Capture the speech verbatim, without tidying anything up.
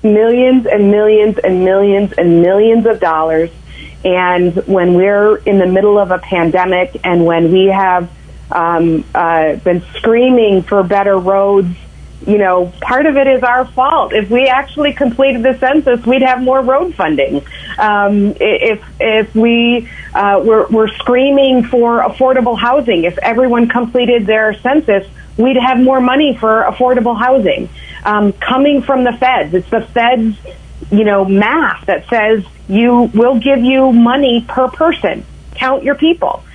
millions and millions and millions and millions of dollars. And when we're in the middle of a pandemic and when we have um, uh, been screaming for better roads, you know, part of it is our fault. If we actually completed the census, we'd have more road funding. Um, if if we uh, were, were screaming for affordable housing, if everyone completed their census, we'd have more money for affordable housing. Um, coming from the feds, it's the feds, you know, math that says you will give you money per person. Count your people.